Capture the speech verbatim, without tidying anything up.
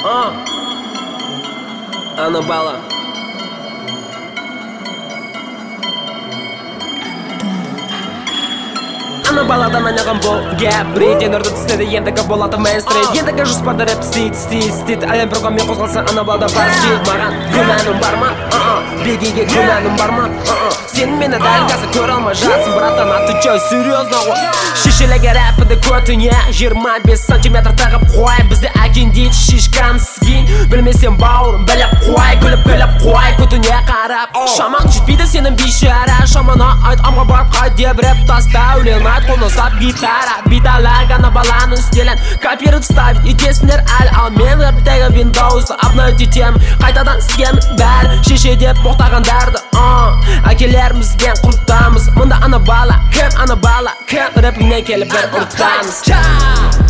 uh. Ана бала Ана баладан айнаған бұл гәп Біреуден ұрды тістеді ендігі болады мейнстрим Ендігі жоспарда рэп істейді, істейді, істейді Әлем бір қаумен қозғалса ана балда бар істейді Маған күмәнім бар ма? Бегеге күмәнім бар ма? Сен мені дәл қазір көр алмай жатсың Братан, аты жай, серьезно ғой Шешелеге рэпіді көтіне жиырма бес сантиметр тағып қой Бізді әкен дейді шишканы сгин Білмесем бауырым біліп қой Күліп-күліп қой көтіне қарап Шамаң жетпейді сенің бейшара Шамана айт амға барып қайт деп рэп таста Өлең айт қолын ұстап гитара Биталар ана баланың стилін Копировать ставить етесіңдер әлі Ал мен рэптегі Windows'ды обновить етем Қайтадан сізгеміз бәрі Шеше деп боқтағандарды Әкелерімізден құрттамыз Мұнда ана бала, кім ана бала Кім рэпімнен келіп бір ұрттамыз